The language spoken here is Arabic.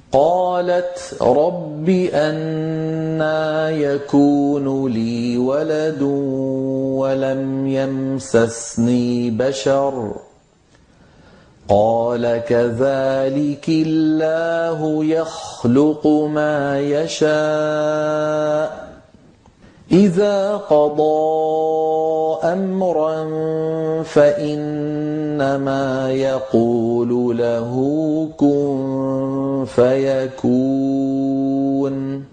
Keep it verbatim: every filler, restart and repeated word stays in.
قالت رب أنى يكون لي ولد ولم يمسسني بشر قال كذلك الله يخلق ما يشاء إذا قضى أمرا فإنما يقول له كن فيكون